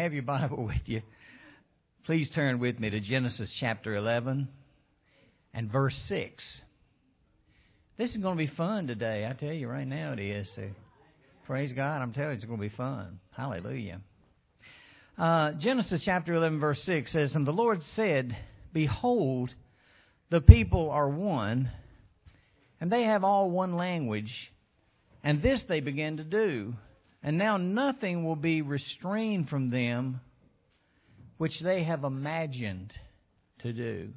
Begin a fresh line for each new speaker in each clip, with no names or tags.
have your Bible with you, please turn with me to Genesis chapter 11 and verse 6. This is going to be fun today. I tell you right now it is. So praise God. I'm telling you, it's going to be fun. Hallelujah. Genesis chapter 11 verse 6 says, "And the Lord said, Behold, the people are one, and they have all one language. And this they began to do. And now nothing will be restrained from them which they have imagined to do."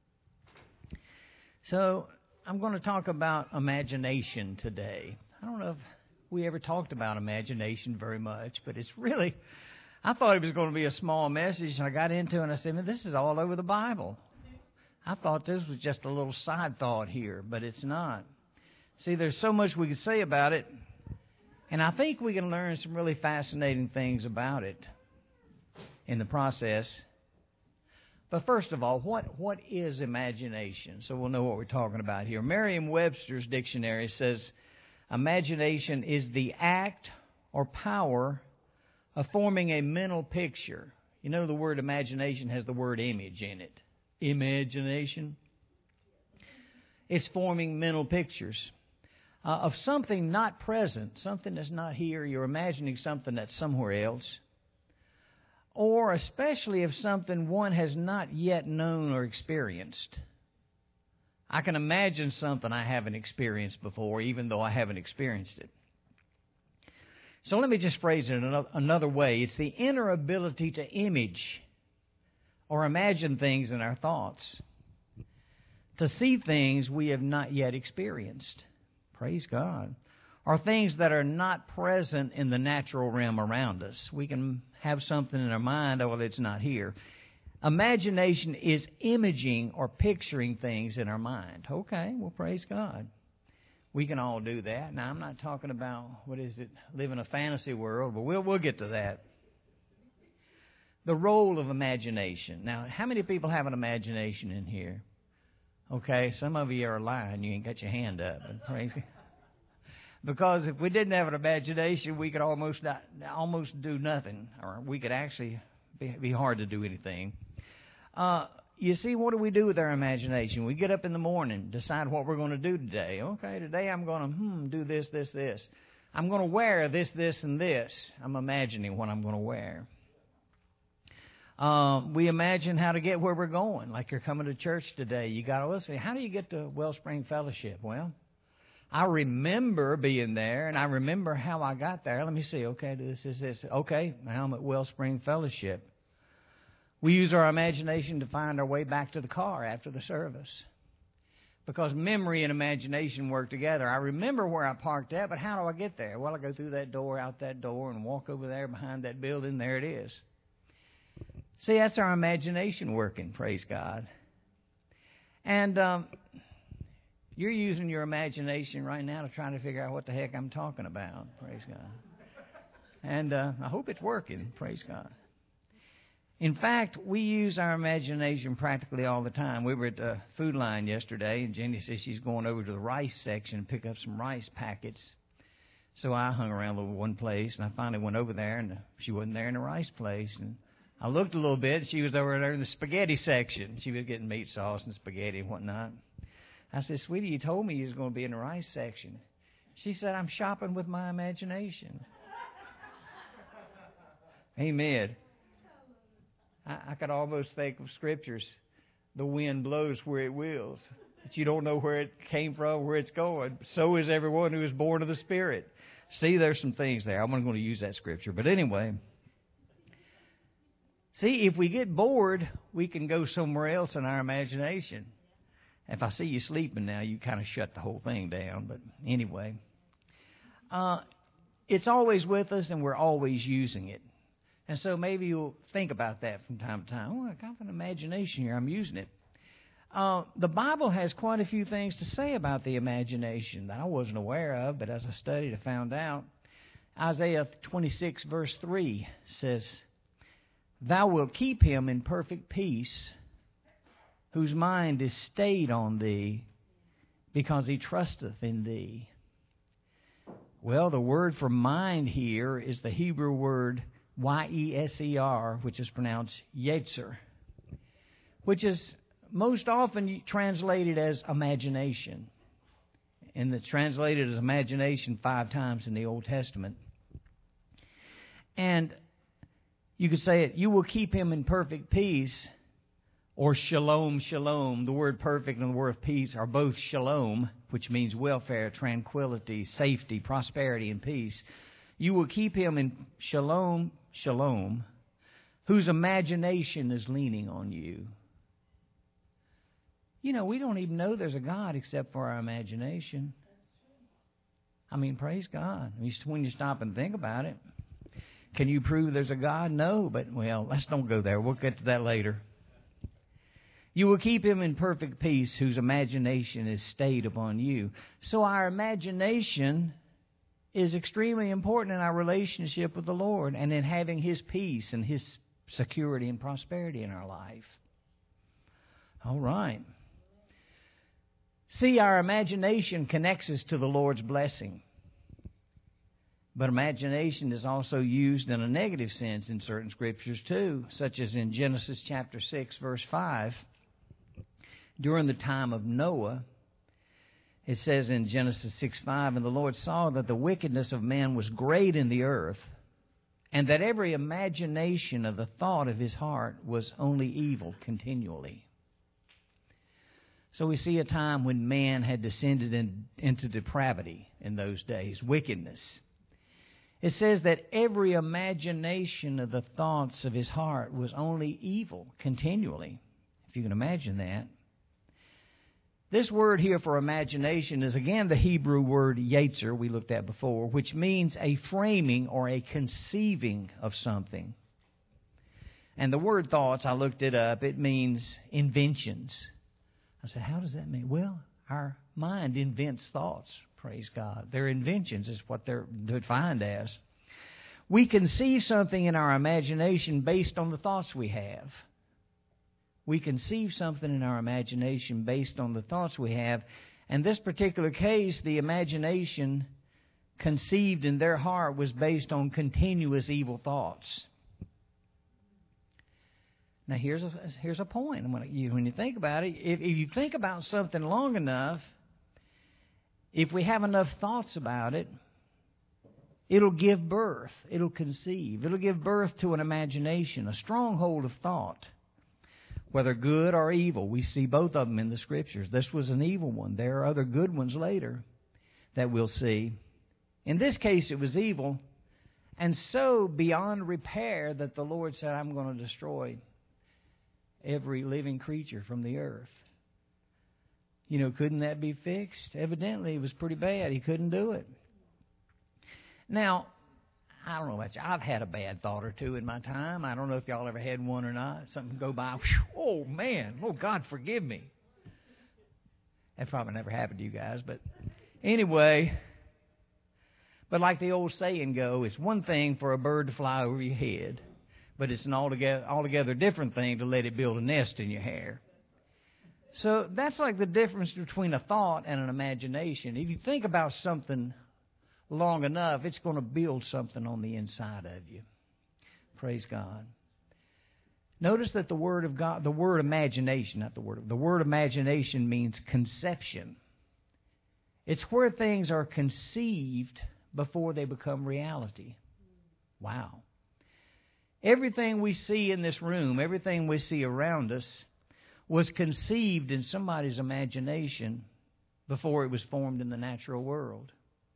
So I'm going to talk about imagination today. I don't know if we ever talked about imagination very much, but it's really, I thought it was going to be a small message, and I got into it and I said, man, this is all over the Bible. I thought this was just a little side thought here, but it's not. See, there's so much we can say about it, and I think we can learn some really fascinating things about it in the process. But first of all, what is imagination? So we'll know what we're talking about here. Merriam-Webster's dictionary says, imagination is the act or power of forming a mental picture. You know, the word imagination has the word image in it. Imagination. It's forming mental pictures of something not present, something that's not here. You're imagining something that's somewhere else. Or especially if something one has not yet known or experienced. I can imagine something I haven't experienced before, even though I haven't experienced it. So let me just phrase it another way. It's the inner ability to image or imagine things in our thoughts, to see things we have not yet experienced. Praise God. Or things that are not present in the natural realm around us. We can have something in our mind, oh, well, it's not here. Imagination is imaging or picturing things in our mind. Okay, well, praise God. We can all do that. Now, I'm not talking about, live in a fantasy world, but we'll get to that. The role of imagination. Now, how many people have an imagination in here? Okay, some of you are lying. You ain't got your hand up. But praise God. Because if we didn't have an imagination, we could almost do nothing, or we could actually be hard to do anything. You see, what do we do with our imagination? We get up in the morning, decide what we're going to do today. Okay, today I'm going to do this, this, this. I'm going to wear this, this, and this. I'm imagining what I'm going to wear. We imagine how to get where we're going. Like you're coming to church today. You got to listen. How do you get to Wellspring Fellowship? Well, I remember being there, and I remember how I got there. Let me see. Okay, this. Okay, now I'm at Wellspring Fellowship. We use our imagination to find our way back to the car after the service. Because memory and imagination work together. I remember where I parked at, but how do I get there? Well, I go through that door, out that door, and walk over there behind that building. There it is. See, that's our imagination working, praise God. And you're using your imagination right now to try to figure out what the heck I'm talking about, praise God. And I hope it's working, praise God. In fact, we use our imagination practically all the time. We were at the Food Line yesterday, and Jenny says she's going over to the rice section and pick up some rice packets. So I hung around over one place, and I finally went over there, and she wasn't there in the rice place. And I looked a little bit. She was over there in the spaghetti section. She was getting meat sauce and spaghetti and whatnot. I said, sweetie, you told me you was going to be in the rice section. She said, I'm shopping with my imagination. Amen. I could almost think of scriptures. The wind blows where it wills, but you don't know where it came from, where it's going. So is everyone who is born of the Spirit. See, there's some things there. I'm not going to use that scripture. But anyway, see, if we get bored, we can go somewhere else in our imagination. If I see you sleeping now, you kind of shut the whole thing down. But anyway, it's always with us, and we're always using it. And so maybe you'll think about that from time to time. Oh, I got an imagination here. I'm using it. The Bible has quite a few things to say about the imagination that I wasn't aware of, but as I studied, I found out. Isaiah 26, verse 3 says, Thou wilt keep him in perfect peace, whose mind is stayed on thee, because he trusteth in thee. Well, the word for mind here is the Hebrew word Y-E-S-E-R, which is pronounced Yetzer, which is most often translated as imagination. And it's translated as imagination 5 times in the Old Testament. And you could say it, you will keep him in perfect peace, or shalom, shalom. The word perfect and the word peace are both shalom, which means welfare, tranquility, safety, prosperity, and peace. You will keep him in shalom, shalom, whose imagination is leaning on you. You know, we don't even know there's a God except for our imagination. I mean, praise God. When you stop and think about it. Can you prove there's a God? No, but, well, let's don't go there. We'll get to that later. You will keep him in perfect peace whose imagination is stayed upon you. So our imagination is extremely important in our relationship with the Lord and in having his peace and his security and prosperity in our life. All right. See, our imagination connects us to the Lord's blessing. But imagination is also used in a negative sense in certain scriptures too, such as in Genesis chapter 6, verse 5. During the time of Noah, it says in Genesis 6:5, and the Lord saw that the wickedness of man was great in the earth, and that every imagination of the thought of his heart was only evil continually. So we see a time when man had descended into depravity in those days, wickedness. It says that every imagination of the thoughts of his heart was only evil continually, if you can imagine that. This word here for imagination is again the Hebrew word yetzer we looked at before, which means a framing or a conceiving of something. And the word thoughts, I looked it up, it means inventions. I said, how does that mean? Well, our mind invents thoughts, praise God. They're inventions is what they're defined as. We conceive something in our imagination based on the thoughts we have. We conceive something in our imagination based on the thoughts we have. In this particular case, the imagination conceived in their heart was based on continuous evil thoughts. Now, here's a point. When you think about it, if you think about something long enough, if we have enough thoughts about it, it'll give birth. It'll conceive. It'll give birth to an imagination, a stronghold of thought. Whether good or evil, we see both of them in the Scriptures. This was an evil one. There are other good ones later that we'll see. In this case, it was evil, and so beyond repair that the Lord said, I'm going to destroy every living creature from the earth. You know, couldn't that be fixed? Evidently, it was pretty bad. He couldn't do it. Now, I don't know about you. I've had a bad thought or two in my time. I don't know if y'all ever had one or not. Something go by. Oh, man. Oh, God, forgive me. That probably never happened to you guys. But anyway, but like the old saying go, it's one thing for a bird to fly over your head, but it's an altogether different thing to let it build a nest in your hair. So that's like the difference between a thought and an imagination. If you think about something long enough, it's going to build something on the inside of you. Praise God. Notice that the word of God, the word imagination, the word imagination means conception. It's where things are conceived before they become reality. Wow. Everything we see in this room, everything we see around us, was conceived in somebody's imagination before it was formed in the natural world.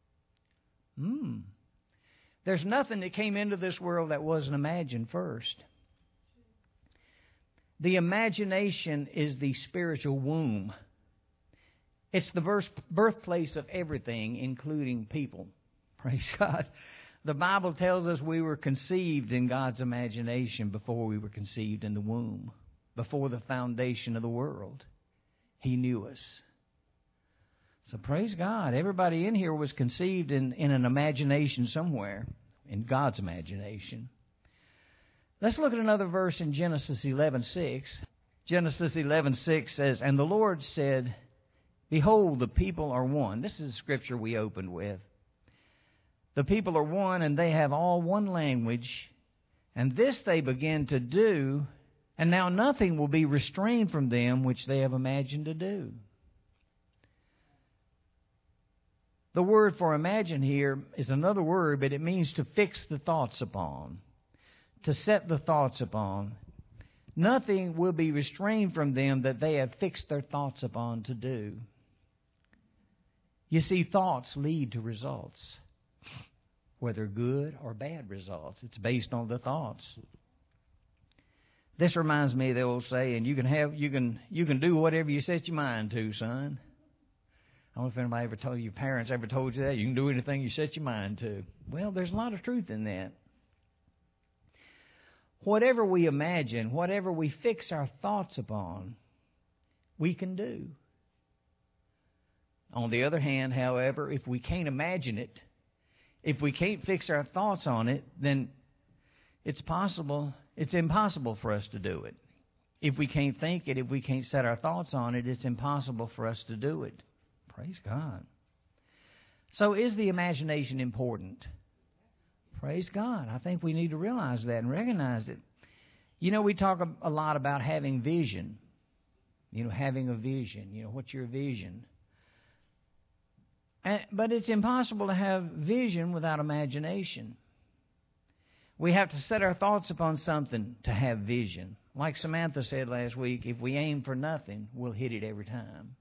There's nothing that came into this world that wasn't imagined first. The imagination is the spiritual womb. It's the birthplace of everything, including people. Praise God. The Bible tells us we were conceived in God's imagination before we were conceived in the womb, before the foundation of the world. He knew us. So praise God. Everybody in here was conceived in an imagination somewhere, in God's imagination. Let's look at another verse in Genesis 11:6. Genesis 11:6 says, and the Lord said, behold, the people are one. This is the scripture we opened with. The people are one, and they have all one language. And this they begin to do, and now nothing will be restrained from them which they have imagined to do. The word for imagine here is another word, but it means to fix the thoughts upon, to set the thoughts upon. Nothing will be restrained from them that they have fixed their thoughts upon to do. You see, thoughts lead to results, whether good or bad results. It's based on the thoughts. This reminds me of the old saying, you can do whatever you set your mind to, son. I don't know if anybody ever told you, your parents ever told you that. You can do anything you set your mind to. Well, there's a lot of truth in that. Whatever we imagine, whatever we fix our thoughts upon, we can do. On the other hand, however, if we can't imagine it, if we can't fix our thoughts on it, then it's impossible for us to do it. If we can't think it, if we can't set our thoughts on it, it's impossible for us to do it. Praise God. So is the imagination important? Praise God. I think we need to realize that and recognize it. You know, we talk a lot about having vision. You know, having a vision. You know, what's your vision? But it's impossible to have vision without imagination. We have to set our thoughts upon something to have vision. Like Samantha said last week, if we aim for nothing, we'll hit it every time.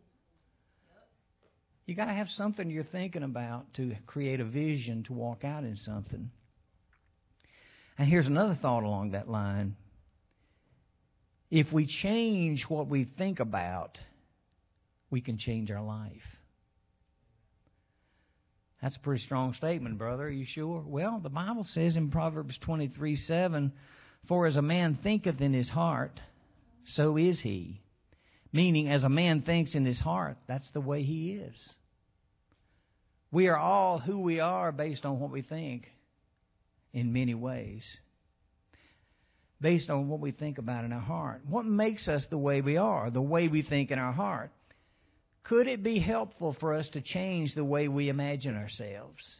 You got to have something you're thinking about to create a vision to walk out in something. And here's another thought along that line. If we change what we think about, we can change our life. That's a pretty strong statement, brother. Are you sure? Well, the Bible says in Proverbs 23:7, for as a man thinketh in his heart, so is he. Meaning, as a man thinks in his heart, that's the way he is. We are all who we are based on what we think in many ways. Based on what we think about in our heart. What makes us the way we are? The way we think in our heart. Could it be helpful for us to change the way we imagine ourselves?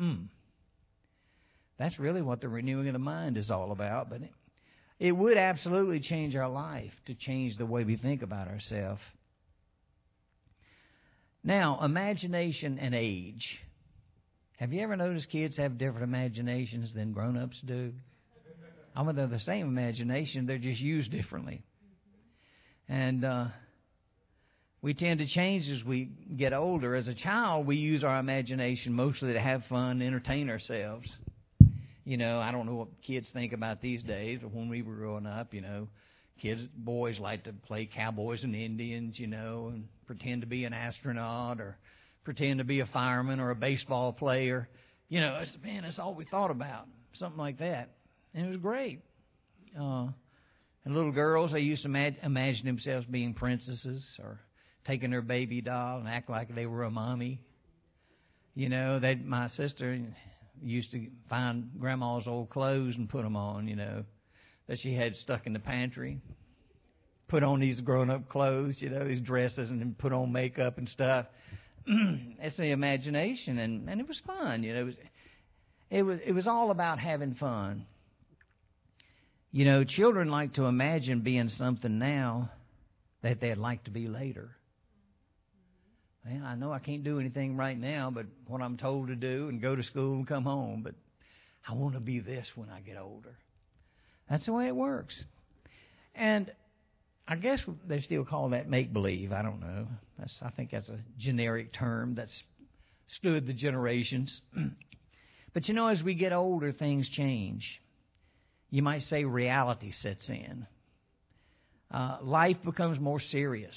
That's really what the renewing of the mind is all about. But it would absolutely change our life to change the way we think about ourselves. Now, imagination and age. Have you ever noticed kids have different imaginations than grown-ups do? I mean, they're the same imagination, they're just used differently. And we tend to change as we get older. As a child, we use our imagination mostly to have fun, entertain ourselves. You know, I don't know what kids think about these days, but when we were growing up, you know, boys like to play cowboys and Indians, you know, and pretend to be an astronaut or pretend to be a fireman or a baseball player. You know, that's all we thought about, something like that. And it was great. And little girls, they used to imagine themselves being princesses or taking their baby doll and act like they were a mommy. You know, my sister used to find Grandma's old clothes and put them on, you know, that she had stuck in the pantry. Put on these grown-up clothes, you know, these dresses, and then put on makeup and stuff. It's the imagination, and it was fun, you know. It was all about having fun. You know, children like to imagine being something now that they'd like to be later. Man, I know I can't do anything right now, but what I'm told to do and go to school and come home, but I want to be this when I get older. That's the way it works. And I guess they still call that make-believe. I don't know. I think that's a generic term that's stood the generations. But you know, as we get older, things change. You might say reality sets in. Life becomes more serious.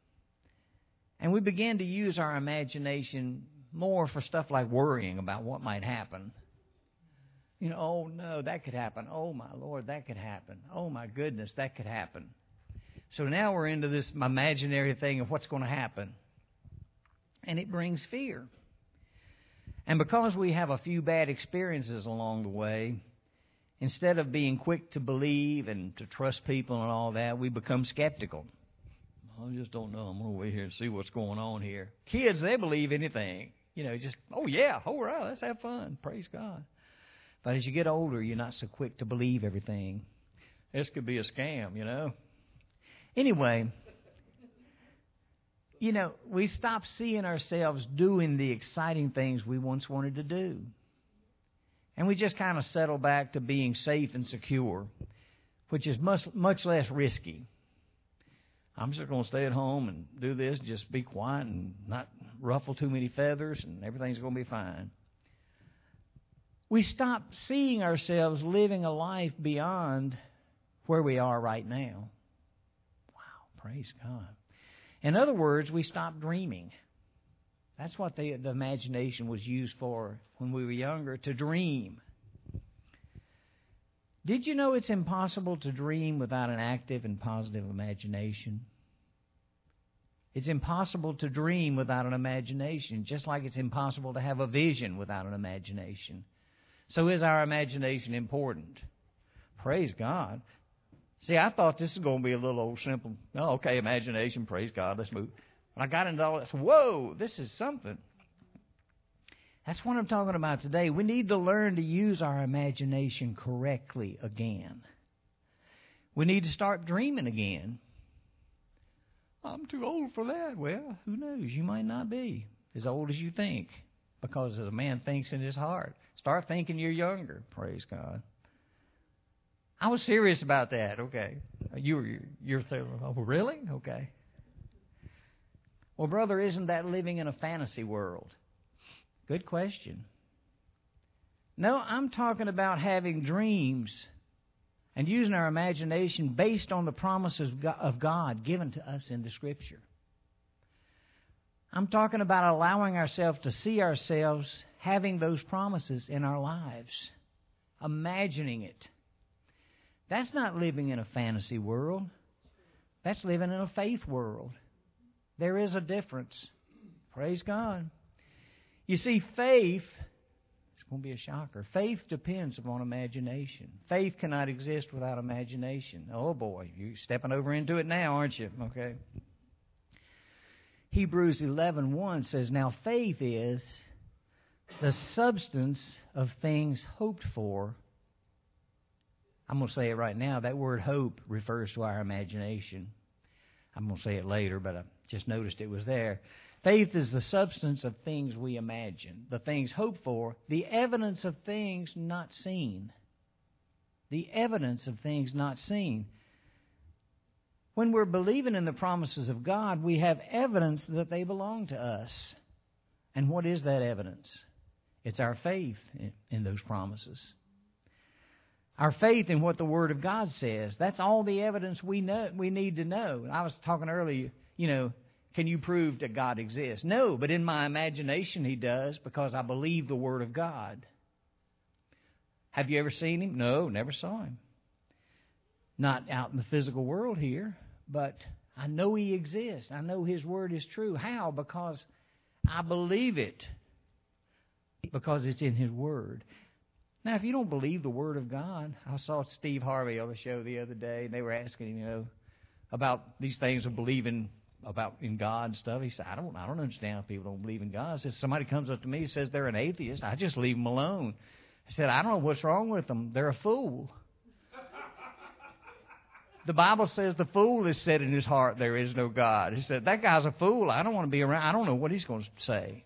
And we begin to use our imagination more for stuff like worrying about what might happen. You know, oh no, that could happen. Oh my Lord, that could happen. Oh my goodness, that could happen. So now we're into this imaginary thing of what's going to happen. And it brings fear. And because we have a few bad experiences along the way, instead of being quick to believe and to trust people and all that, we become skeptical. I just don't know. I'm going to wait here and see what's going on here. Kids, they believe anything. You know, just, oh yeah, all right, let's have fun. Praise God. But as you get older, you're not so quick to believe everything. This could be a scam, you know. Anyway, we stop seeing ourselves doing the exciting things we once wanted to do. And we just kind of settle back to being safe and secure, which is much less risky. I'm just going to stay at home and do this, just be quiet and not ruffle too many feathers, and everything's going to be fine. We stop seeing ourselves living a life beyond where we are right now. Wow, praise God. In other words, we stop dreaming. That's what the imagination was used for when we were younger, to dream. Did you know it's impossible to dream without an active and positive imagination? It's impossible to dream without an imagination, just like it's impossible to have a vision without an imagination. So is our imagination important? Praise God. See, I thought this was going to be a little old simple. Oh, okay, imagination, praise God, let's move. When I got into all this, whoa, this is something. That's what I'm talking about today. We need to learn to use our imagination correctly again. We need to start dreaming again. I'm too old for that. Well, who knows? You might not be as old as you think, because as a man thinks in his heart. Start thinking you're younger. Praise God. I was serious about that. Okay. You're thinking, oh, really? Okay. Well, brother, isn't that living in a fantasy world? Good question. No, I'm talking about having dreams and using our imagination based on the promises of God given to us in the Scripture. I'm talking about allowing ourselves to see ourselves having those promises in our lives, imagining it. That's not living in a fantasy world. That's living in a faith world. There is a difference. Praise God. You see, faith, it's going to be a shocker. Faith depends upon imagination. Faith cannot exist without imagination. Oh boy, you're stepping over into it now, aren't you? Okay. Hebrews 11:1 says, now faith is the substance of things hoped for. I'm going to say it right now. That word hope refers to our imagination. I'm going to say it later, but I just noticed it was there. Faith is the substance of things we imagine, the things hoped for, the evidence of things not seen. The evidence of things not seen. When we're believing in the promises of God, we have evidence that they belong to us. And what is that evidence? It's our faith in those promises. Our faith in what the Word of God says. That's all the evidence we need to know. I was talking earlier, can you prove that God exists? No, but in my imagination He does, because I believe the Word of God. Have you ever seen Him? No, never saw Him. Not out in the physical world here, but I know He exists. I know His Word is true. How? Because I believe it. Because it's in His Word. Now, if you don't believe the Word of God, I saw Steve Harvey on the show the other day, and they were asking him, about these things of believing about in God and stuff. He said, I don't understand if people don't believe in God. I said, somebody comes up to me and says they're an atheist, I just leave them alone. I said, I don't know what's wrong with them. They're a fool. The Bible says the fool has said in his heart there is no God. He said, that guy's a fool. I don't want to be around. I don't know what he's going to say.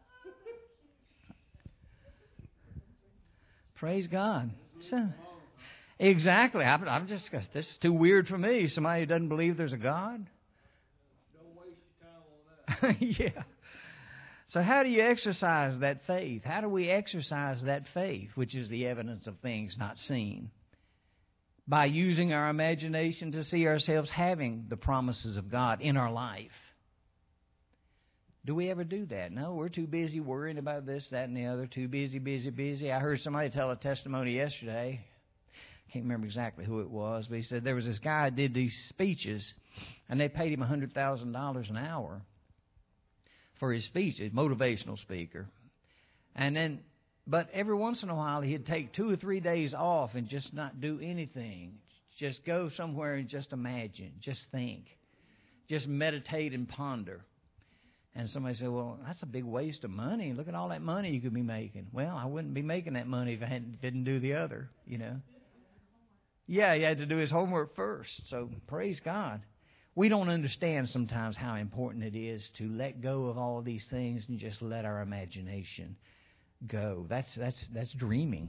Praise God. So, exactly. I'm just, this is too weird for me. Somebody who doesn't believe there's a God.
Don't waste your time on that.
Yeah. So how do you exercise that faith? How do we exercise that faith, which is the evidence of things not seen? By using our imagination to see ourselves having the promises of God in our life. Do we ever do that? No, we're too busy worrying about this, that, and the other. Too busy. I heard somebody tell a testimony yesterday. I can't remember exactly who it was, but he said there was this guy who did these speeches, and they paid him $100,000 an hour for his speeches, motivational speaker. But every once in a while, he'd take 2 or 3 days off and just not do anything. Just go somewhere and just imagine, just think, just meditate and ponder. And somebody said, well, that's a big waste of money. Look at all that money you could be making. Well, I wouldn't be making that money if I didn't do the other, you know. Yeah, he had to do his homework first. So praise God. We don't understand sometimes how important it is to let go of all of these things and just let our imagination go. That's dreaming.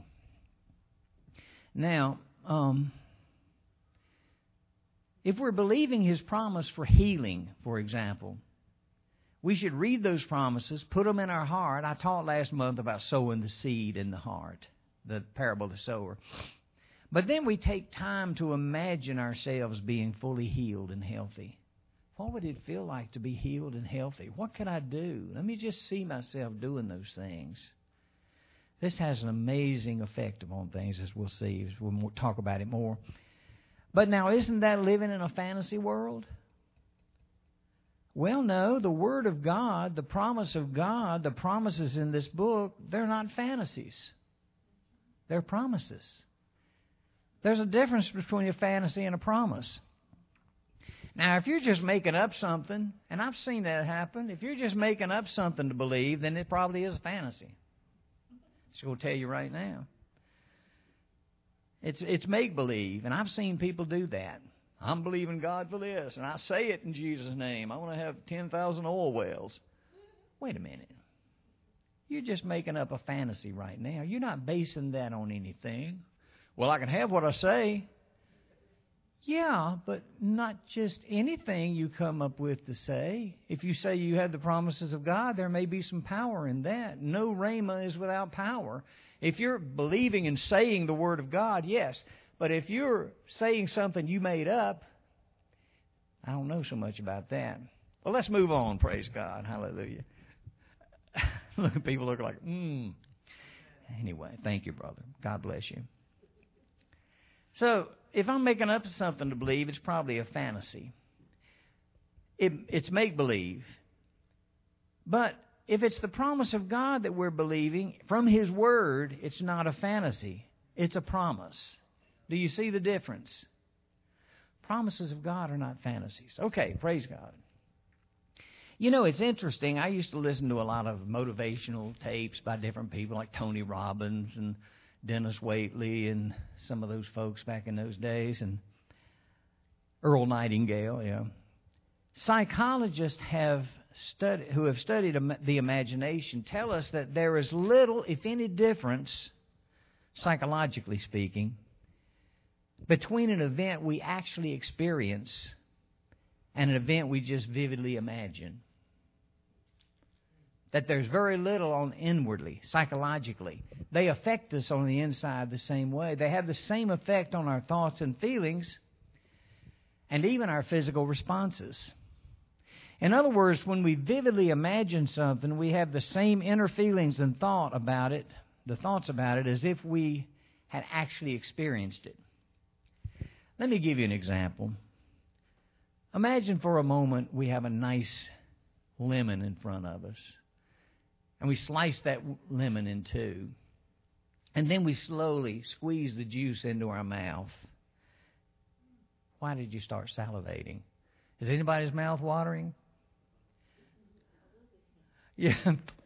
Now, if we're believing His promise for healing, for example, we should read those promises, put them in our heart. I taught last month about sowing the seed in the heart, the parable of the sower. But then we take time to imagine ourselves being fully healed and healthy. What would it feel like to be healed and healthy? What could I do? Let me just see myself doing those things. This has an amazing effect upon things, as we'll see, as we'll talk about it more. But now, isn't that living in a fantasy world? Well, no. The Word of God, the promise of God, the promises in this book, they're not fantasies. They're promises. There's a difference between a fantasy and a promise. Now, if you're just making up something, and I've seen that happen, if you're just making up something to believe, then it probably is a fantasy. Just going to tell you right now. It's make-believe, and I've seen people do that. I'm believing God for this, and I say it in Jesus' name. I want to have 10,000 oil wells. Wait a minute. You're just making up a fantasy right now. You're not basing that on anything. Well, I can have what I say. Yeah, but not just anything you come up with to say. If you say you have the promises of God, there may be some power in that. No rhema is without power. If you're believing and saying the Word of God, yes. But if you're saying something you made up, I don't know so much about that. Well, let's move on, praise God. Hallelujah. Look at people look like, Anyway, thank you, brother. God bless you. So, if I'm making up something to believe, it's probably a fantasy. It's make-believe. But if it's the promise of God that we're believing from His Word, it's not a fantasy. It's a promise. Do you see the difference? Promises of God are not fantasies. Okay, praise God. You know, it's interesting. I used to listen to a lot of motivational tapes by different people like Tony Robbins and Dennis Waitley and some of those folks back in those days, and Earl Nightingale. Yeah, psychologists who have studied the imagination tell us that there is little, if any, difference, psychologically speaking, between an event we actually experience and an event we just vividly imagine. That there's very little on inwardly, psychologically. They affect us on the inside the same way. They have the same effect on our thoughts and feelings and even our physical responses. In other words, when we vividly imagine something, we have the same inner feelings and thoughts about it, as if we had actually experienced it. Let me give you an example. Imagine for a moment we have a nice lemon in front of us. And we slice that lemon in two. And then we slowly squeeze the juice into our mouth. Why did you start salivating? Is anybody's mouth watering? Yeah.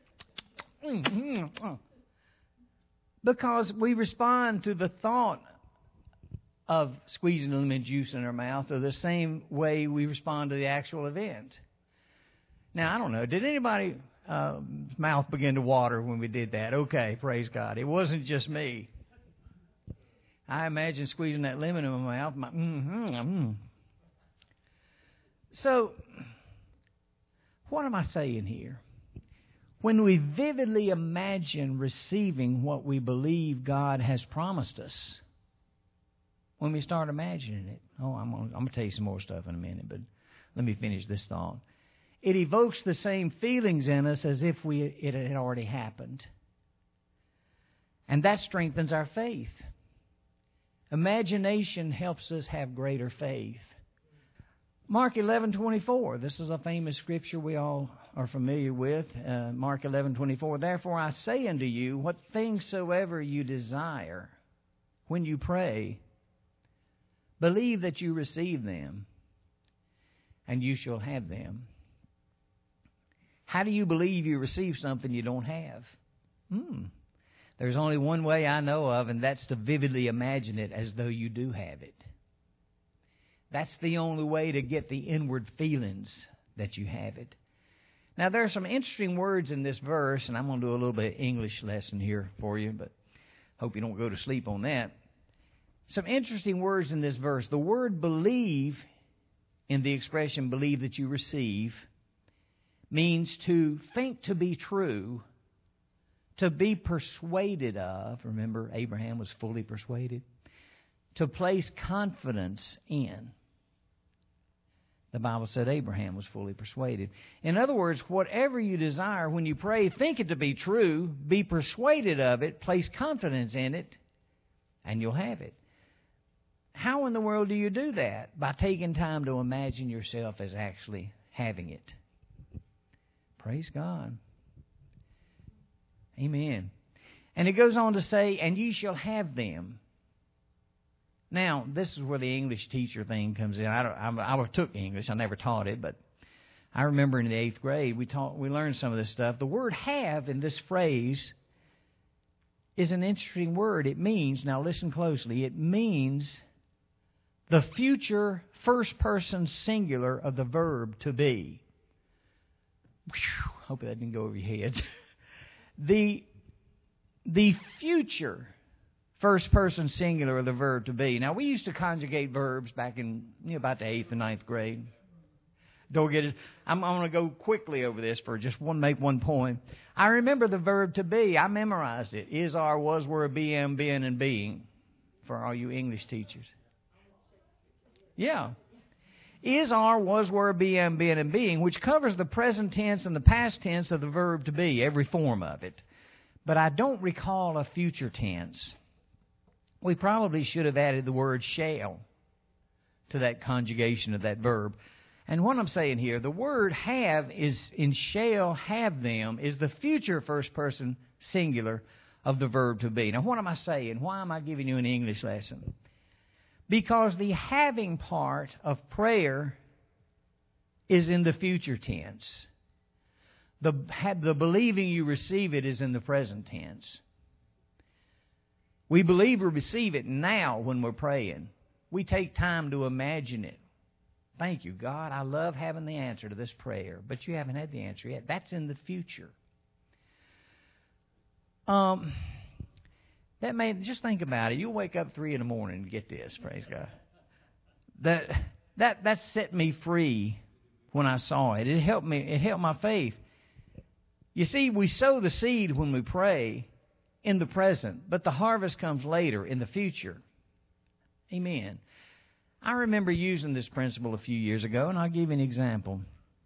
Because we respond to the thought of squeezing lemon juice in our mouth or the same way we respond to the actual event. Now, I don't know. Did anybody... mouth began to water when we did that? Okay, praise God. It wasn't just me. I imagine squeezing that lemon in my mouth. So, what am I saying here? When we vividly imagine receiving what we believe God has promised us, when we start imagining it, I'm going to tell you some more stuff in a minute, but let me finish this thought. It evokes the same feelings in us as if it had already happened. And that strengthens our faith. Imagination helps us have greater faith. Mark 11:24. This is a famous scripture we all are familiar with. Mark 11:24. Therefore I say unto you, what things soever you desire, when you pray, believe that you receive them, and you shall have them. How do you believe you receive something you don't have? There's only one way I know of, and that's to vividly imagine it as though you do have it. That's the only way to get the inward feelings that you have it. Now, there are some interesting words in this verse, and I'm going to do a little bit of English lesson here for you, but hope you don't go to sleep on that. Some interesting words in this verse. The word believe, in the expression believe that you receive, means to think to be true, to be persuaded of. Remember, Abraham was fully persuaded. To place confidence in. The Bible said Abraham was fully persuaded. In other words, whatever you desire when you pray, think it to be true, be persuaded of it, place confidence in it, and you'll have it. How in the world do you do that? By taking time to imagine yourself as actually having it. Praise God. Amen. And it goes on to say, and ye shall have them. Now, this is where the English teacher thing comes in. I took English. I never taught it, but I remember in the 8th grade we learned some of this stuff. The word have in this phrase is an interesting word. It means, now listen closely, it means the future first person singular of the verb to be. Whew, hope that didn't go over your heads. The future first person singular of the verb to be. Now, we used to conjugate verbs back in about the 8th and 9th grade. Don't get it. I'm going to go quickly over this for just make one point. I remember the verb to be. I memorized it. Is, are, was, were, be, am, been, and being. For all you English teachers. Yeah. Is, are, was, were, be, am, been, and being, which covers the present tense and the past tense of the verb to be, every form of it. But I don't recall a future tense. We probably should have added the word shall to that conjugation of that verb. And what I'm saying here, the word have is in shall have them is the future first person singular of the verb to be. Now, what am I saying? Why am I giving you an English lesson? Because the having part of prayer is in the future tense. The believing you receive it is in the present tense. We believe we receive it now when we're praying. We take time to imagine it. Thank you, God. I love having the answer to this prayer. But you haven't had the answer yet. That's in the future. Just think about it. You'll wake up 3 in the morning and get this. Praise God. That set me free when I saw it. It helped me. It helped my faith. You see, we sow the seed when we pray in the present, but the harvest comes later in the future. Amen. I remember using this principle a few years ago, and I'll give you an example.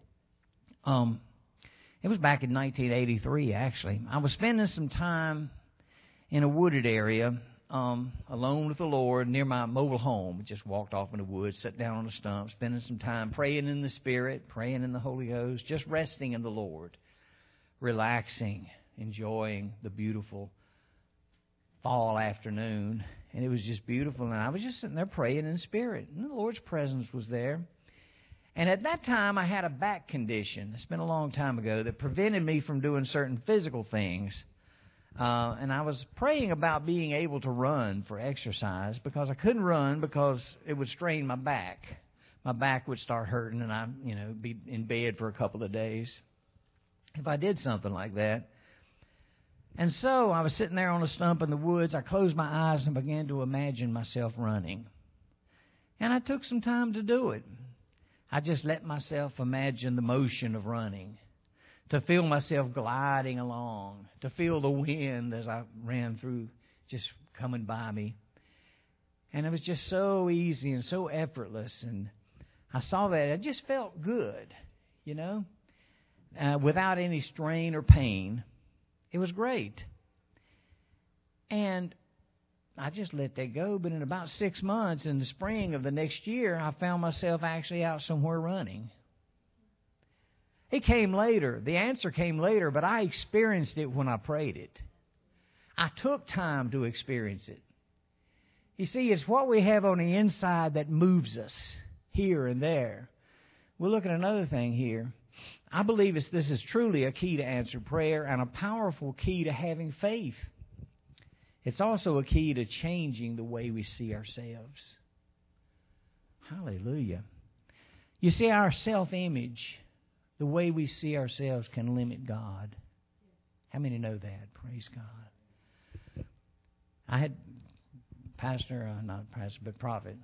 It was back in 1983, actually. I was spending some time in a wooded area, alone with the Lord, near my mobile home. Just walked off in the woods, sat down on a stump, spending some time praying in the Spirit, praying in the Holy Ghost, just resting in the Lord, relaxing, enjoying the beautiful fall afternoon. And it was just beautiful. And I was just sitting there praying in spirit. And the Lord's presence was there. And at that time, I had a back condition. It's been a long time ago that prevented me from doing certain physical things. And I was praying about being able to run for exercise because I couldn't run because it would strain my back. My back would start hurting and I'd be in bed for a couple of days if I did something like that. And so I was sitting there on a stump in the woods. I closed my eyes and began to imagine myself running. And I took some time to do it. I just let myself imagine the motion of running, to feel myself gliding along, to feel the wind as I ran through, just coming by me. And it was just so easy and so effortless. And I saw that. It just felt good, without any strain or pain. It was great. And I just let that go. But in about 6 months, in the spring of the next year, I found myself actually out somewhere running. It came later. The answer came later, but I experienced it when I prayed it. I took time to experience it. You see, it's what we have on the inside that moves us here and there. We'll look at another thing here. I believe this is truly a key to answered prayer and a powerful key to having faith. It's also a key to changing the way we see ourselves. Hallelujah. You see, our self-image, the way we see ourselves, can limit God. How many know that? Praise God. I had Prophet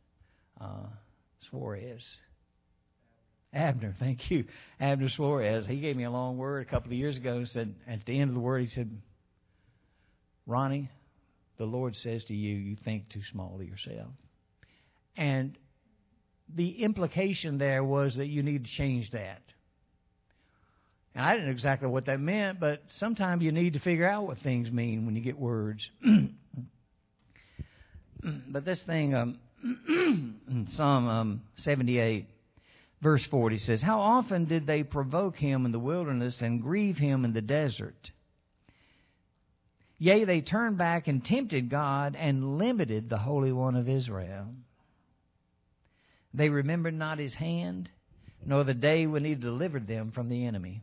Suarez. Abner, thank you. Abner Suarez. He gave me a long word a couple of years ago and said, at the end of the word, he said, Ronnie, the Lord says to you, you think too small of yourself. And the implication there was that you need to change that. And I didn't know exactly what that meant, but sometimes you need to figure out what things mean when you get words. But this thing, in Psalm 78, verse 40 says, how often did they provoke him in the wilderness and grieve him in the desert? Yea, they turned back and tempted God and limited the Holy One of Israel. They remembered not his hand, nor the day when he delivered them from the enemy.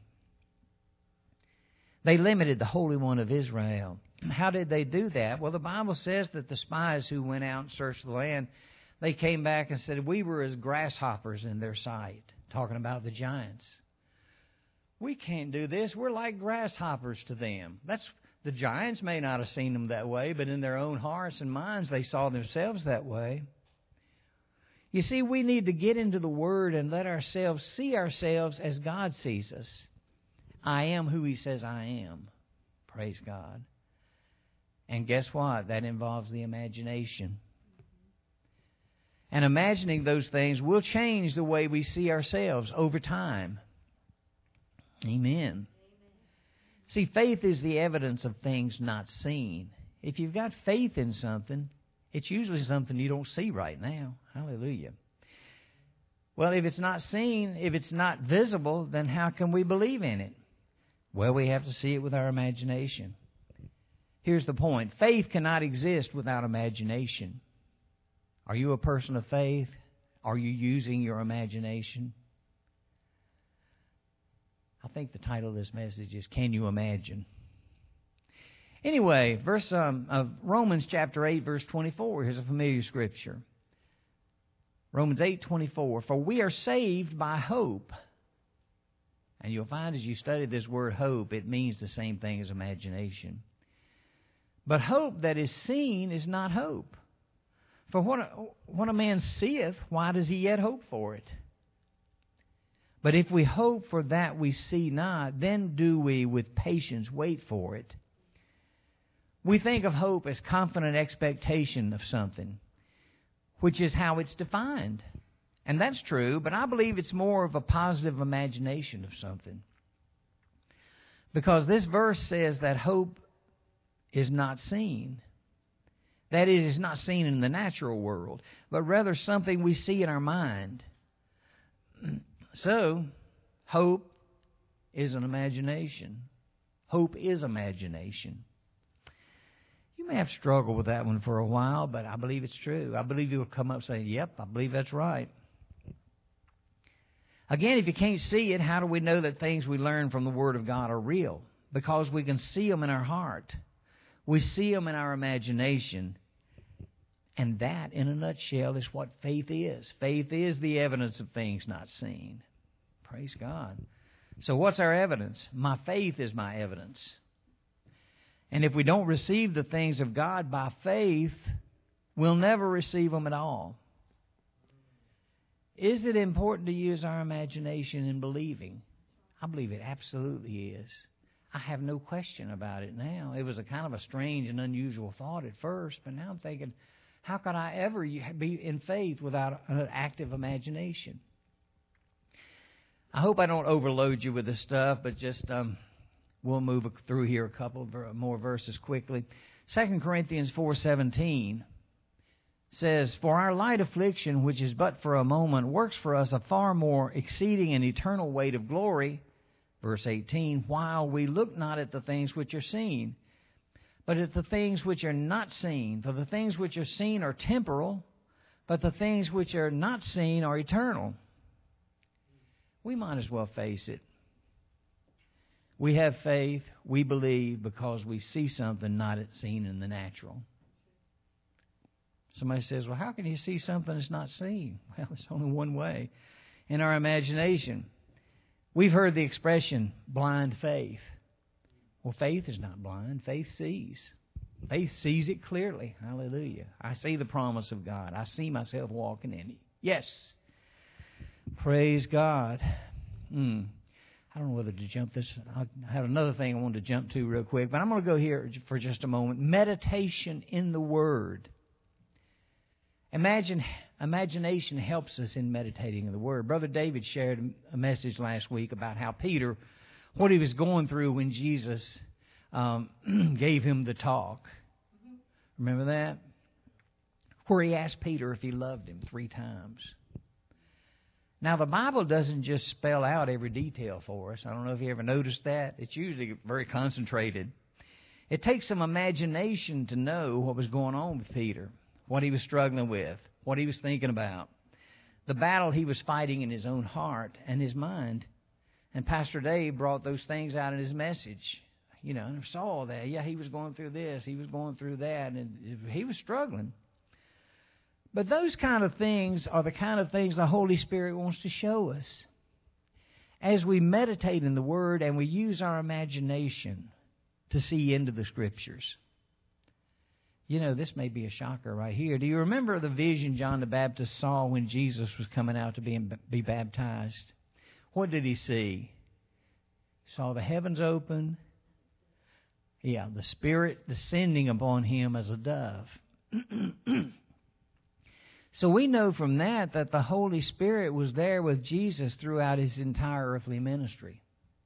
They limited the Holy One of Israel. How did they do that? Well, the Bible says that the spies who went out and searched the land, they came back and said, we were as grasshoppers in their sight, talking about the giants. We can't do this. We're like grasshoppers to them. The giants may not have seen them that way, but in their own hearts and minds, they saw themselves that way. You see, we need to get into the Word and let ourselves see ourselves as God sees us. I am who He says I am. Praise God. And guess what? That involves the imagination. And imagining those things will change the way we see ourselves over time. Amen. See, faith is the evidence of things not seen. If you've got faith in something, it's usually something you don't see right now. Hallelujah. Well, if it's not seen, if it's not visible, then how can we believe in it? Well, we have to see it with our imagination. Here's the point. Faith cannot exist without imagination. Are you a person of faith? Are you using your imagination? I think the title of this message is, Can You Imagine? Anyway, verse of Romans chapter 8, verse 24. Here's a familiar scripture. Romans 8:24. For we are saved by hope. And you'll find as you study this word hope, it means the same thing as imagination. But hope that is seen is not hope. For what a man seeth, why does he yet hope for it? But if we hope for that we see not, then do we with patience wait for it. We think of hope as confident expectation of something, which is how it's defined. And that's true, but I believe it's more of a positive imagination of something. Because this verse says that hope is not seen. That is, it's not seen in the natural world, but rather something we see in our mind. So, hope is an imagination. Hope is imagination. You may have struggled with that one for a while, but I believe it's true. I believe you'll come up saying, yep, I believe that's right. Again, if you can't see it, how do we know that things we learn from the Word of God are real? Because we can see them in our heart. We see them in our imagination. And that, in a nutshell, is what faith is. Faith is the evidence of things not seen. Praise God. So what's our evidence? My faith is my evidence. And if we don't receive the things of God by faith, we'll never receive them at all. Is it important to use our imagination in believing? I believe it absolutely is. I have no question about it now. It was a kind of a strange and unusual thought at first, but now I'm thinking, how could I ever be in faith without an active imagination? I hope I don't overload you with this stuff, but just we'll move through here a couple of more verses quickly. 2 Corinthians 4:17 says, For our light affliction, which is but for a moment, works for us a far more exceeding and eternal weight of glory. Verse 18, while we look not at the things which are seen, but at the things which are not seen. For the things which are seen are temporal, but the things which are not seen are eternal. we might as well face it. We have faith, we believe, because we see something not seen in the natural. Somebody says, well, how can you see something that's not seen? Well, it's only one way. In our imagination. We've heard the expression, blind faith. Well, faith is not blind. Faith sees. Faith sees it clearly. Hallelujah. I see the promise of God. I see myself walking in it. Yes. Praise God. I don't know whether to jump this. I have another thing I wanted to jump to real quick, but I'm going to go here for just a moment. Meditation in the Word. Imagination helps us in meditating in the Word. Brother David shared a message last week about how Peter, what he was going through when Jesus gave him the talk. Remember that? Where he asked Peter if he loved him 3 times. Now, the Bible doesn't just spell out every detail for us. I don't know if you ever noticed that. It's usually very concentrated. It takes some imagination to know what was going on with Peter, what he was struggling with, what he was thinking about, the battle he was fighting in his own heart and his mind. And Pastor Dave brought those things out in his message. You know, and I saw that. Yeah, he was going through this, he was going through that, and he was struggling. But those kind of things are the kind of things the Holy Spirit wants to show us. As we meditate in the Word and we use our imagination to see into the Scriptures. You know, this may be a shocker right here. Do you remember the vision John the Baptist saw when Jesus was coming out to be baptized? What did he see? He saw the heavens open. Yeah, the Spirit descending upon him as a dove. So we know from that the Holy Spirit was there with Jesus throughout his entire earthly ministry.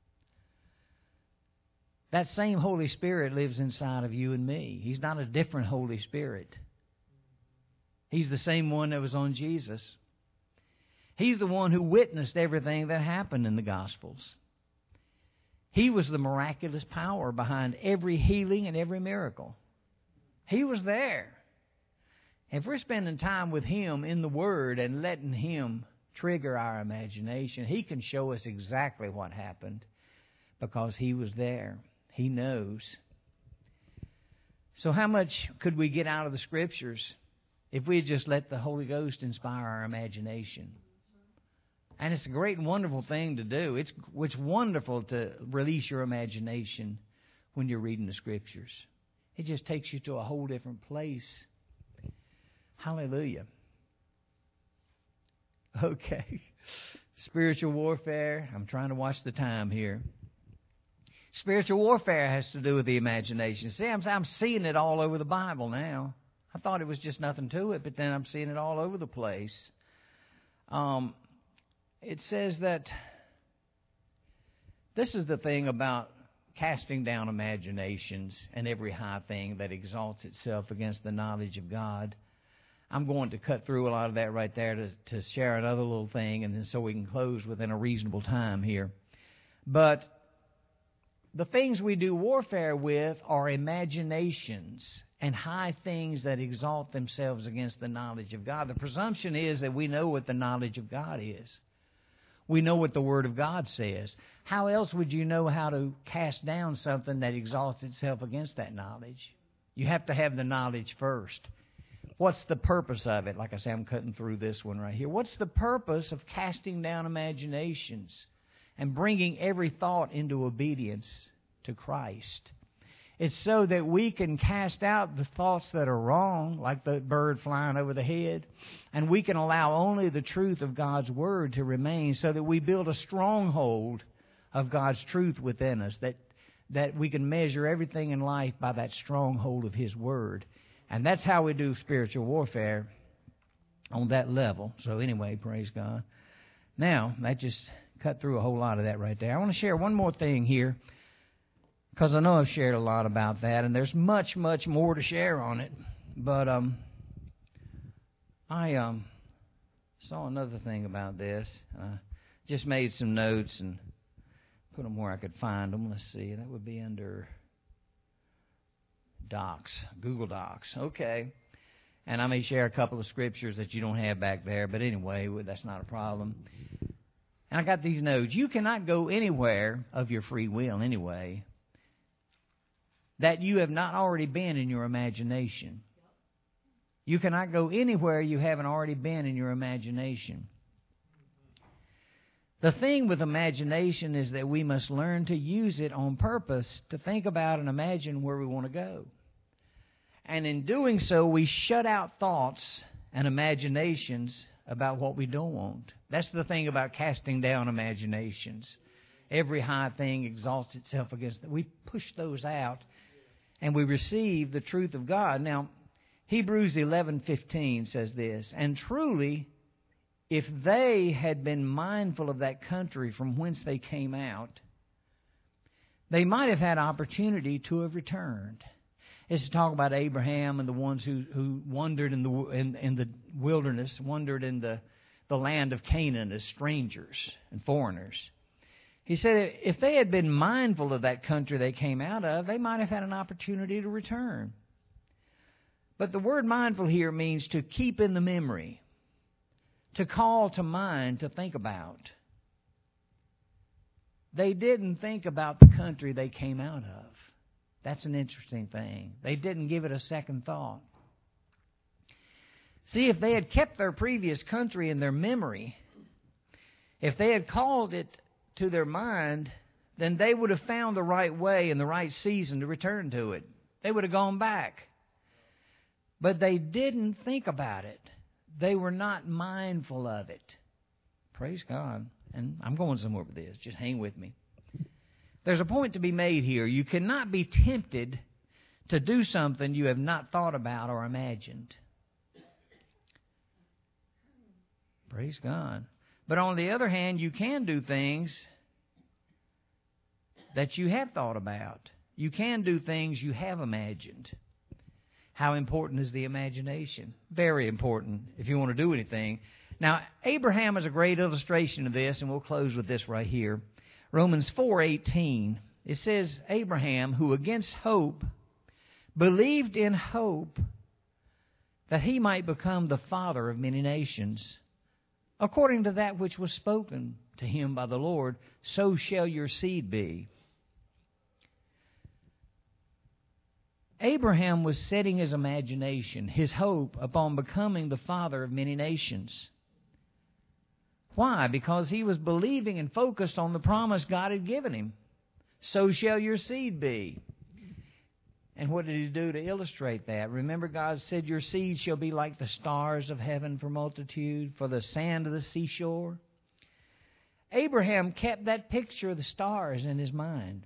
That same Holy Spirit lives inside of you and me. He's not a different Holy Spirit. He's the same one that was on Jesus. He's the one who witnessed everything that happened in the Gospels. He was the miraculous power behind every healing and every miracle. He was there. If we're spending time with Him in the Word and letting Him trigger our imagination, He can show us exactly what happened because He was there. He knows. So how much could we get out of the Scriptures if we just let the Holy Ghost inspire our imagination? And it's a great and wonderful thing to do. It's wonderful to release your imagination when you're reading the Scriptures. It just takes you to a whole different place. Hallelujah. Okay. Spiritual warfare. I'm trying to watch the time here. Spiritual warfare has to do with the imagination. See, I'm seeing it all over the Bible now. I thought it was just nothing to it, but then I'm seeing it all over the place. It says that this is the thing about casting down imaginations and every high thing that exalts itself against the knowledge of God. I'm going to cut through a lot of that right there to share another little thing, and then so we can close within a reasonable time here. But the things we do warfare with are imaginations and high things that exalt themselves against the knowledge of God. The presumption is that we know what the knowledge of God is. We know what the Word of God says. How else would you know how to cast down something that exalts itself against that knowledge? You have to have the knowledge first. What's the purpose of it? Like I say, I'm cutting through this one right here. What's the purpose of casting down imaginations and bringing every thought into obedience to Christ? It's so that we can cast out the thoughts that are wrong, like the bird flying over the head, and we can allow only the truth of God's Word to remain, so that we build a stronghold of God's truth within us, that we can measure everything in life by that stronghold of His Word. And that's how we do spiritual warfare on that level. So anyway, praise God. Now, that just cut through a whole lot of that right there. I want to share one more thing here, because I know I've shared a lot about that, and there's much, much more to share on it. But I saw another thing about this. Just made some notes and put them where I could find them. Let's see. That would be under Docs, Google Docs. Okay. And I may share a couple of scriptures that you don't have back there, but anyway, that's not a problem. And I got these notes. You cannot go anywhere of your free will anyway that you have not already been in your imagination. You cannot go anywhere you haven't already been in your imagination. The thing with imagination is that we must learn to use it on purpose to think about and imagine where we want to go. And in doing so, we shut out thoughts and imaginations about what we don't want. That's the thing about casting down imaginations. Every high thing exalts itself against it. We push those out and we receive the truth of God. Now, Hebrews 11:15 says this, and truly, if they had been mindful of that country from whence they came out, they might have had opportunity to have returned. It's to talk about Abraham and the ones who wandered in the wilderness, wandered in the land of Canaan as strangers and foreigners. He said if they had been mindful of that country they came out of, they might have had an opportunity to return. But the word mindful here means to keep in the memory, to call to mind, to think about. They didn't think about the country they came out of. That's an interesting thing. They didn't give it a second thought. See, if they had kept their previous country in their memory, if they had called it to their mind, then they would have found the right way and the right season to return to it. They would have gone back. But they didn't think about it. They were not mindful of it. Praise God. And I'm going somewhere with this. Just hang with me. There's a point to be made here. You cannot be tempted to do something you have not thought about or imagined. Praise God. But on the other hand, you can do things that you have thought about. You can do things you have imagined. How important is the imagination? Very important if you want to do anything. Now, Abraham is a great illustration of this, and we'll close with this right here. Romans 4:18, it says, Abraham, who against hope believed in hope that he might become the father of many nations, according to that which was spoken to him by the Lord, so shall your seed be. Abraham was setting his imagination, his hope, upon becoming the father of many nations. Why? Because he was believing and focused on the promise God had given him. So shall your seed be. And what did he do to illustrate that? Remember, God said, your seed shall be like the stars of heaven for multitude, for the sand of the seashore. Abraham kept that picture of the stars in his mind.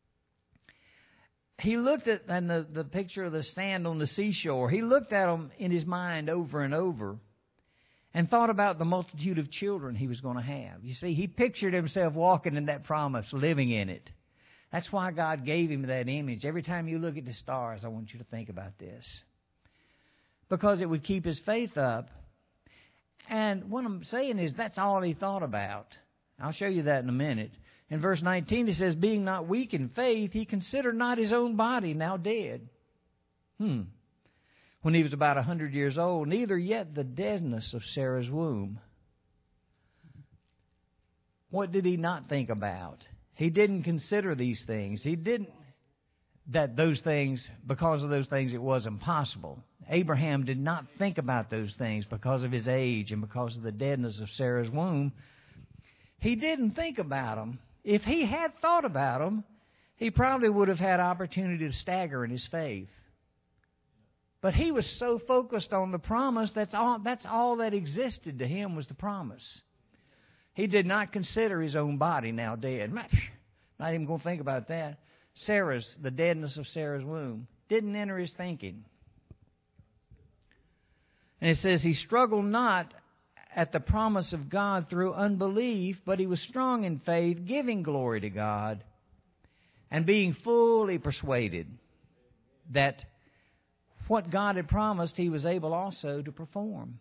He looked at the picture of the sand on the seashore. He looked at them in his mind over and over and thought about the multitude of children he was going to have. You see, he pictured himself walking in that promise, living in it. That's why God gave him that image. Every time you look at the stars, I want you to think about this. Because it would keep his faith up. And what I'm saying is that's all he thought about. I'll show you that in a minute. In verse 19 it says, being not weak in faith, he considered not his own body now dead. When he was about 100 years old, neither yet the deadness of Sarah's womb. What did he not think about? He didn't consider these things. He didn't, because of those things it was impossible. Abraham did not think about those things because of his age and because of the deadness of Sarah's womb. He didn't think about them. If he had thought about them, he probably would have had opportunity to stagger in his faith. But he was so focused on the promise, that's all that existed to him was the promise. He did not consider his own body now dead. Not even going to think about that. The deadness of Sarah's womb, didn't enter his thinking. And it says he struggled not at the promise of God through unbelief, but he was strong in faith, giving glory to God, and being fully persuaded that what God had promised he was able also to perform.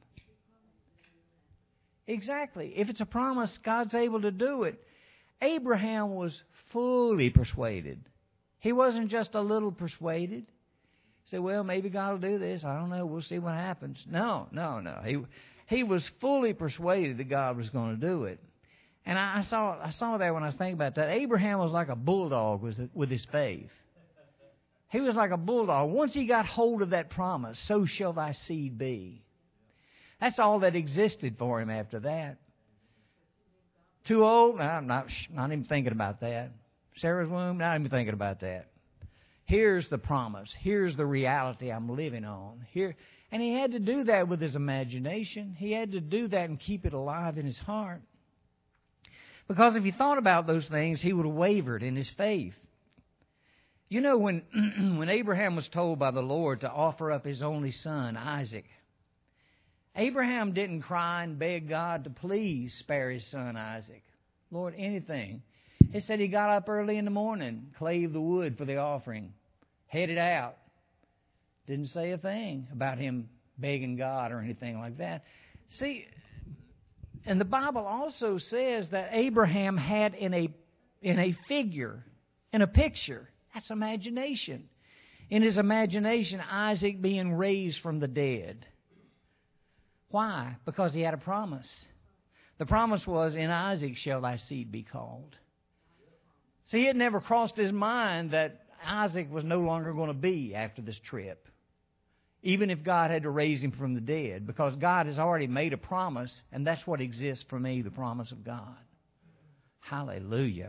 Exactly. If it's a promise, God's able to do it. Abraham was fully persuaded. He wasn't just a little persuaded. He said, well, maybe God will do this. I don't know. We'll see what happens. No. He was fully persuaded that God was going to do it. And I saw that when I was thinking about that. Abraham was like a bulldog with his faith. He was like a bulldog. Once he got hold of that promise, so shall thy seed be. That's all that existed for him after that. Too old? No, I'm not even thinking about that. Sarah's womb? Not even thinking about that. Here's the promise. Here's the reality I'm living on. Here, and he had to do that with his imagination. He had to do that and keep it alive in his heart. Because if he thought about those things, he would have wavered in his faith. You know, when Abraham was told by the Lord to offer up his only son, Isaac, Abraham didn't cry and beg God to please spare his son Isaac. Lord, anything. It said he got up early in the morning, clave the wood for the offering, headed out. Didn't say a thing about him begging God or anything like that. See, and the Bible also says that Abraham had in a figure, in a picture. That's imagination. In his imagination, Isaac being raised from the dead. Why? Because he had a promise. The promise was, in Isaac shall thy seed be called. See, it never crossed his mind that Isaac was no longer going to be after this trip. Even if God had to raise him from the dead. Because God has already made a promise, and that's what exists for me, the promise of God. Hallelujah.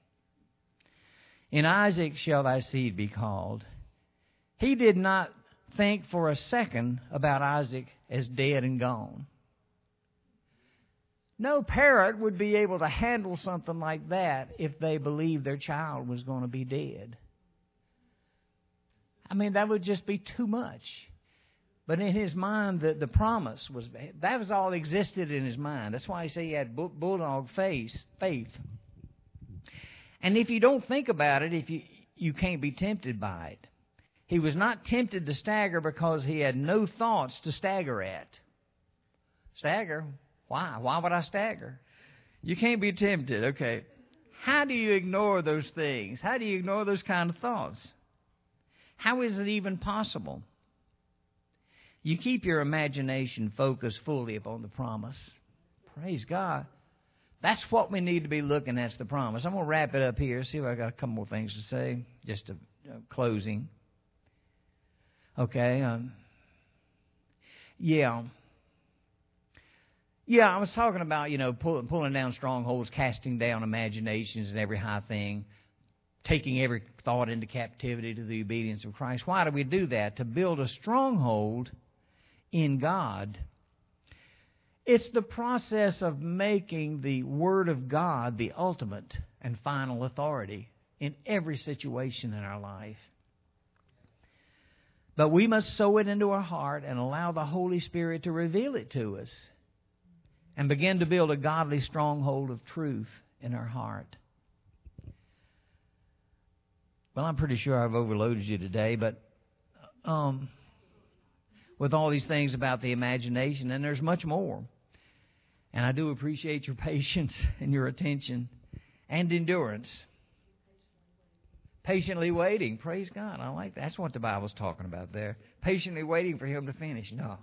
In Isaac shall thy seed be called. He did not think for a second about Isaac as dead and gone. No parent would be able to handle something like that if they believed their child was going to be dead. I mean, that would just be too much. But in his mind, the promise was, that was all existed in his mind. That's why I say he had bulldog faith. And if you don't think about it, you can't be tempted by it. He was not tempted to stagger because he had no thoughts to stagger at. Stagger? Why? Why would I stagger? You can't be tempted. Okay. How do you ignore those things? How do you ignore those kind of thoughts? How is it even possible? You keep your imagination focused fully upon the promise. Praise God. That's what we need to be looking at, the promise. I'm going to wrap it up here. See if I got a couple more things to say. Just a closing. Okay. Yeah, I was talking about, pulling down strongholds, casting down imaginations and every high thing, taking every thought into captivity to the obedience of Christ. Why do we do that? To build a stronghold in God. It's the process of making the Word of God the ultimate and final authority in every situation in our life. But we must sow it into our heart and allow the Holy Spirit to reveal it to us and begin to build a godly stronghold of truth in our heart. Well, I'm pretty sure I've overloaded you today, but with all these things about the imagination, and there's much more. And I do appreciate your patience and your attention and endurance. Patiently waiting. Praise God. I like that. That's what the Bible's talking about there. Patiently waiting for Him to finish. No.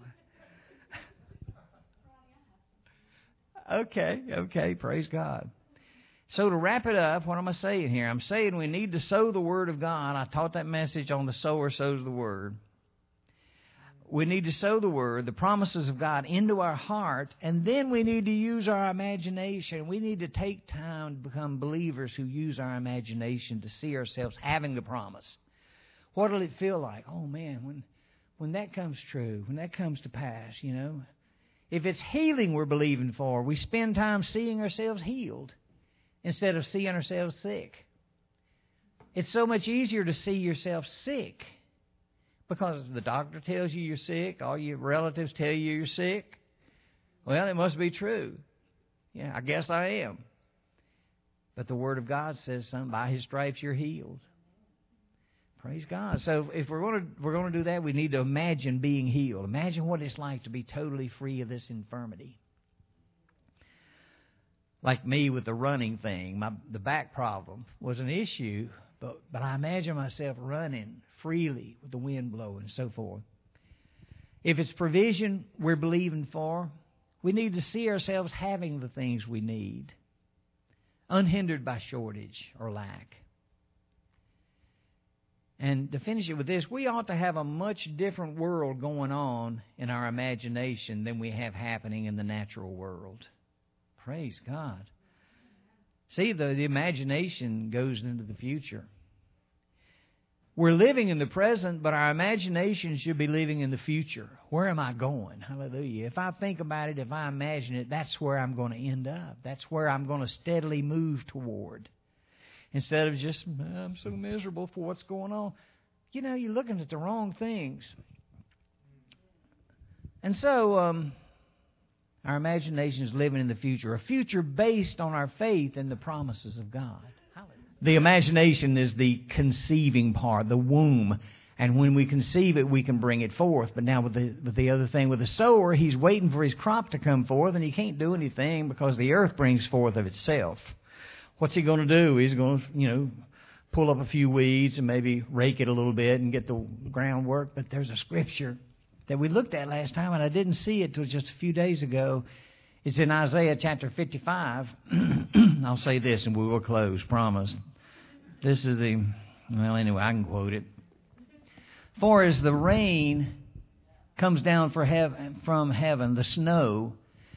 Okay. Praise God. So to wrap it up, what am I saying here? I'm saying we need to sow the Word of God. I taught that message on the sower sows the Word. We need to sow the Word, the promises of God, into our heart, and then we need to use our imagination. We need to take time to become believers who use our imagination to see ourselves having the promise. What will it feel like? Oh, man, when that comes true, when that comes to pass, If it's healing we're believing for, we spend time seeing ourselves healed instead of seeing ourselves sick. It's so much easier to see yourself sick. Because the doctor tells you you're sick, all your relatives tell you you're sick. Well, it must be true. Yeah, I guess I am. But the Word of God says something, by His stripes you're healed. Praise God. So if we're going to do that, we need to imagine being healed. Imagine what it's like to be totally free of this infirmity. Like me with the running thing, the back problem was an issue, but I imagine myself running freely with the wind blowing and so forth. If it's provision we're believing for, we need to see ourselves having the things we need. unhindered by shortage or lack. And to finish it with this, we ought to have a much different world going on in our imagination than we have happening in the natural world. Praise God. See, the imagination goes into the future. We're living in the present, but our imagination should be living in the future. Where am I going? Hallelujah. If I think about it, if I imagine it, that's where I'm going to end up. That's where I'm going to steadily move toward. Instead of just, I'm so miserable for what's going on. You know, you're looking at the wrong things. And so, our imagination is living in the future. A future based on our faith in the promises of God. The imagination is the conceiving part, the womb. And when we conceive it, we can bring it forth. But now with the other thing, with the sower, he's waiting for his crop to come forth, and he can't do anything because the earth brings forth of itself. What's he going to do? He's going to, pull up a few weeds and maybe rake it a little bit and get the groundwork. But there's a scripture that we looked at last time, and I didn't see it till just a few days ago. It's in Isaiah chapter 55. I'll say this and we will close, promise. This is anyway, I can quote it. For as the rain comes down from heaven, the snow,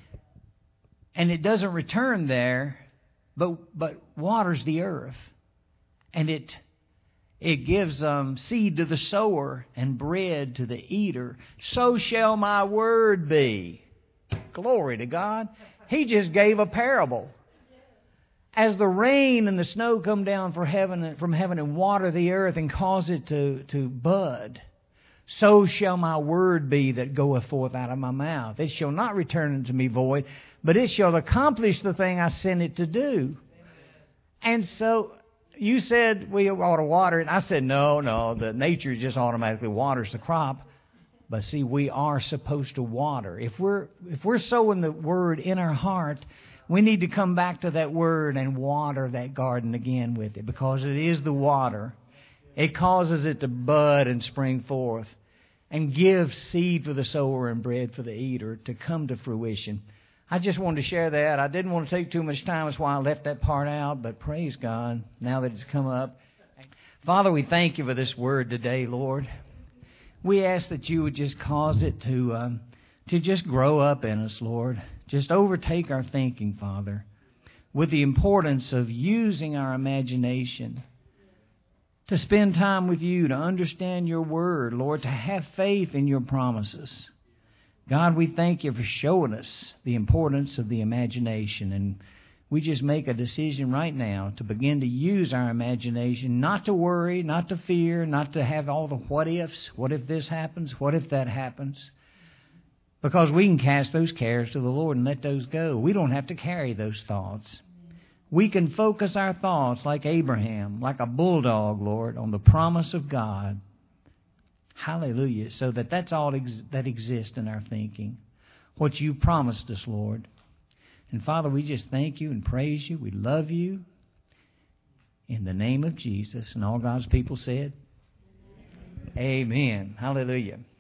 and it doesn't return there, but waters the earth, and it gives seed to the sower and bread to the eater, so shall my word be. Glory to God. He just gave a parable. As the rain and the snow come down from heaven and water the earth and cause it to bud, so shall my word be that goeth forth out of my mouth. It shall not return unto me void, but it shall accomplish the thing I sent it to do. And so you said we ought to water it. I said, no, the nature just automatically waters the crop. But see, we are supposed to water. If we're sowing the word in our heart, we need to come back to that word and water that garden again with it, because it is the water. It causes it to bud and spring forth and give seed for the sower and bread for the eater to come to fruition. I just wanted to share that. I didn't want to take too much time. That's why I left that part out. But praise God, now that it's come up. Father, we thank you for this word today, Lord. We ask that you would just cause it to just grow up in us, Lord. Just overtake our thinking, Father, with the importance of using our imagination to spend time with you, to understand your word, Lord, to have faith in your promises. God, we thank you for showing us the importance of the imagination, and we just make a decision right now to begin to use our imagination, not to worry, not to fear, not to have all the what ifs. What if this happens? What if that happens? Because we can cast those cares to the Lord and let those go. We don't have to carry those thoughts. We can focus our thoughts like Abraham, like a bulldog, Lord, on the promise of God. Hallelujah. So that's all that exists in our thinking. What you promised us, Lord. And Father, we just thank you and praise you. We love you. In the name of Jesus. And all God's people said, Amen. Hallelujah.